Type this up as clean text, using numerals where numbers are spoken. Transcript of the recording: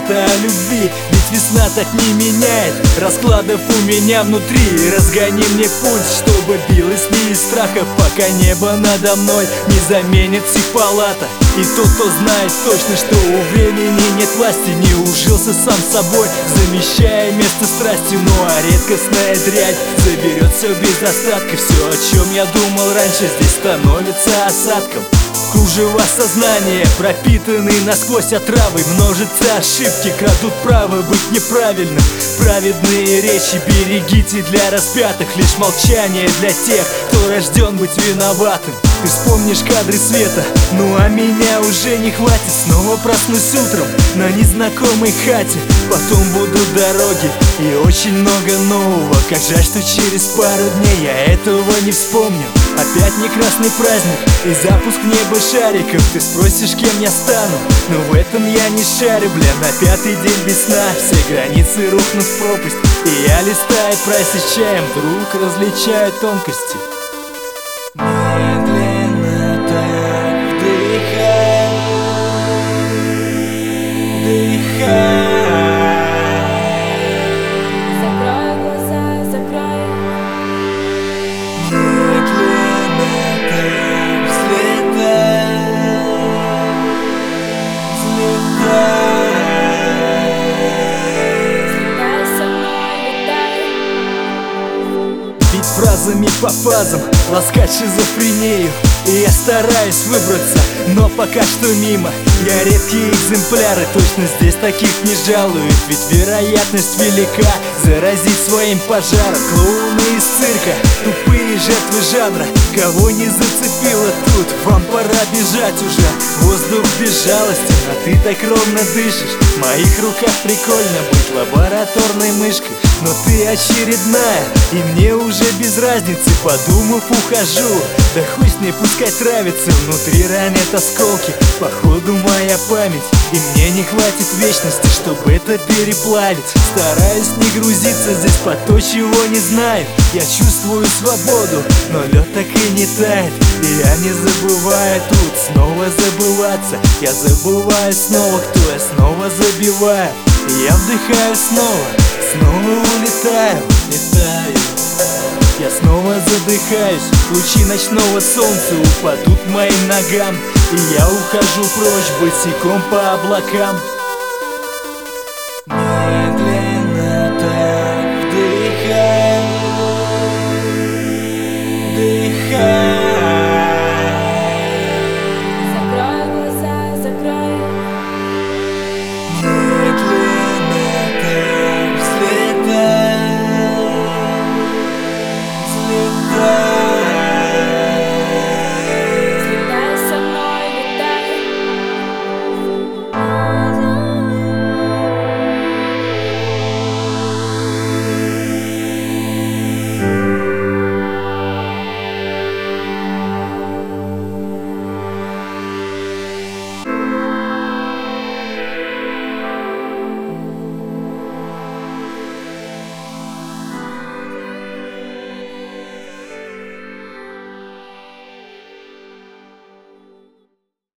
это о любви, ведь весна так не меняет раскладов у меня внутри. Разгони мне пульс, чтобы билось не из страха, пока небо надо мной не заменит психпалата. И тот, кто знает точно, что у времени нет власти, не ужился сам собой, замещая место страстью. Ну а редкостная дрянь заберет все без остатка. Все, о чем я думал раньше, здесь становится осадком. Кружева сознания пропитаны насквозь отравой. Множатся ошибки, крадут право быть неправильным. Праведные речи берегите для распятых, лишь молчание для тех, кто рожден быть виноватым. Ты вспомнишь кадры света, ну а меня уже не хватит. Снова проснусь утром на незнакомой хате. Потом будут дороги и очень много нового. Как жаль, что через пару дней я этого не вспомню. Опять не красный праздник и запуск неба шариков. Ты спросишь, кем я стану, но в этом я не шарю, бля. На пятый день без сна все границы рухнут в пропасть, и я, листая прайсы с чаем, вдруг различаю тонкости. Медленно так вдыхай, вдыхай. Закрой глаза, закрой. Бить фразами по фазам, ласкать шизофрению. И я стараюсь выбраться, но пока что мимо. Я редкие экземпляры, точно здесь таких не жалуют. Ведь вероятность велика заразить своим пожаром. Клоуны из цирка, тупые жертвы жанра. Кого не зацепило тут, вам пора бежать уже. Воздух безжалостен, а ты так ровно дышишь. В моих руках прикольно быть лабораторной мышкой, но ты очередная, и мне уже без разницы. Подумав, ухожу, да хуй с ней, пускай травится. Внутри ранят осколки, походу моя память, и мне не хватит вечности, чтобы это переплавить. Стараюсь не грузиться здесь по то, чего не знаю. Я чувствую свободу, но лед так и не тает. И я не забываю тут снова забываться. Я забываю снова, кто я, снова забиваю. И я вдыхаю снова, снова улетаю, летаю. Я снова задыхаюсь, лучи ночного солнца упадут моим ногам, и я ухожу прочь босиком по облакам.